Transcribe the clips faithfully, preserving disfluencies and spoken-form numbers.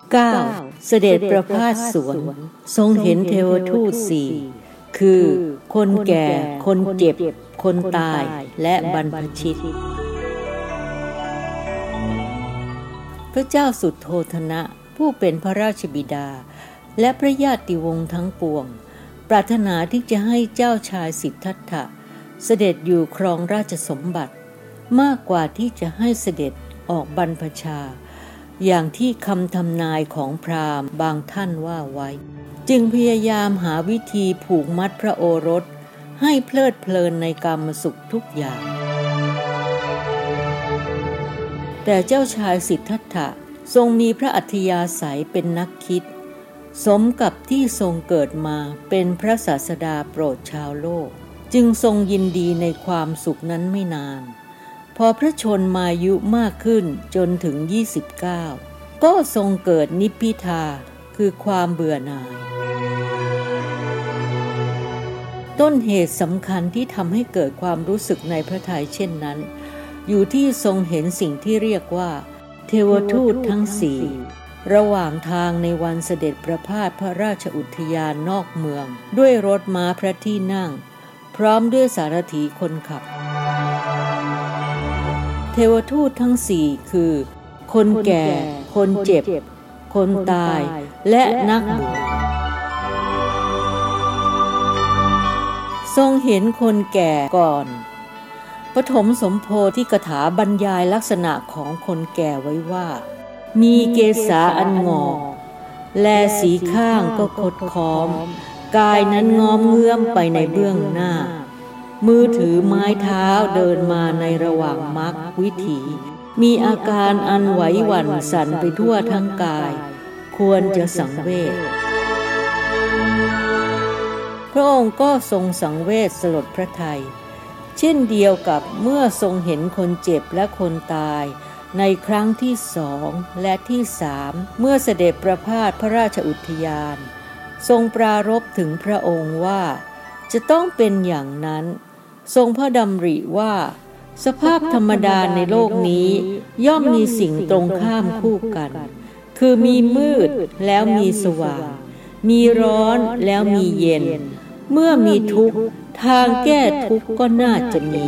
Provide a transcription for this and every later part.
เก้า เสด็จประพาสสวนทรงเห็นเทวทูตสี่คือคนแก่คนเจ็บคนตายและบรรพชิตพระเจ้าสุโธทนะผู้เป็นพระราชบิดาและพระญาติวงศ์ทั้งปวงปรารถนาที่จะให้เจ้าชายสิทธัตถะเสด็จอยู่ครองราชสมบัติมากกว่าที่จะให้เสด็จออกบรรพชาอย่างที่คำทำนายของพราหมณ์บางท่านว่าไว้จึงพยายามหาวิธีผูกมัดพระโอรสให้เพลิดเพลินในกามสุขทุกอย่างแต่เจ้าชายสิทธัตถะทรงมีพระอัธยาศัยเป็นนักคิดสมกับที่ทรงเกิดมาเป็นพระศาสดาโปรดชาวโลกจึงทรงยินดีในความสุขนั้นไม่นานพอพระชนมายุมากขึ้นจนถึงยี่สิบเก้าก็ทรงเกิดนิพพิทาคือความเบื่อหน่ายต้นเหตุสำคัญที่ทำให้เกิดความรู้สึกในพระทัยเช่นนั้นอยู่ที่ทรงเห็นสิ่งที่เรียกว่าเทวทูตทั้งสี่ระหว่างทางในวันเสด็จประพาสพระราชอุทยานนอกเมืองด้วยรถม้าพระที่นั่งพร้อมด้วยสารถีคนขับเทวทูตทั้งสี่คือคนแก่คนเจ็บคนตายและนักบวชทรงเห็นคนแก่ก่อนปฐมสมโภชที่กถาบรรยายลักษณะของคนแก่ไว้ว่ามีเกศาอันงอกแลสีข้างก็คดค้อมกายนั้นงอมเงื้อมไปในเบื้องหน้ามือถือไม้เท้าเดินมาในระหว่างมรรควิถีมีอาการอันไหวหวั่นสั่นไปทั่วทั้งกายควรจะสังเวชพระองค์ก็ทรงสังเวชสลดพระทัยเช่นเดียวกับเมื่อทรงเห็นคนเจ็บและคนตายในครั้งที่สองและที่สามเมื่อเสด็จประพาสพระราชอุทยานทรงปรารภถึงพระองค์ว่าจะต้องเป็นอย่างนั้นทรงพระดำริว่าสภาพธรรมดาในโลกนี้ย่อมมีสิ่งตรงข้ามคู่กันคือมีมืดแล้วมีสว่างมีร้อนแล้วมีเย็นเมื่อมีทุกข์ทางแก้ทุกข์ก็น่าจะมี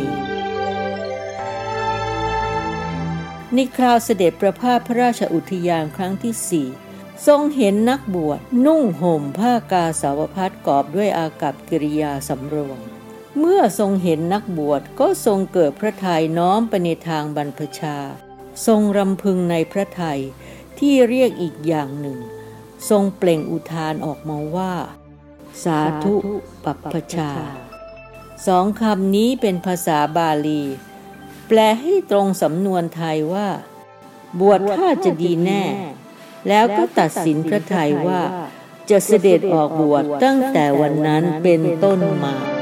ในคราวเสด็จประพาสพระราชอุทยานครั้งที่สี่ทรงเห็นนักบวชนุ่งห่มผ้ากาสาวพัสกอบด้วยอากัปกิริยาสำรวมเมื่อทรงเห็นนักบวชก็ทรงเกิดพระทัยน้อมไปในทางบรรพชาทรงรำพึงในพระทัยที่เรียกอีกอย่างหนึ่งทรงเปล่งอุทานออกมาว่าสาธุปัปพชาสองคำนี้เป็นภาษาบาลีแปลให้ตรงสำนวนไทยว่าบวชถ้าจะดีแน่แล้วก็ตัดสินพระทัยว่าจะเสด็จออกบวชตั้งแต่วันนั้นเป็นต้นมา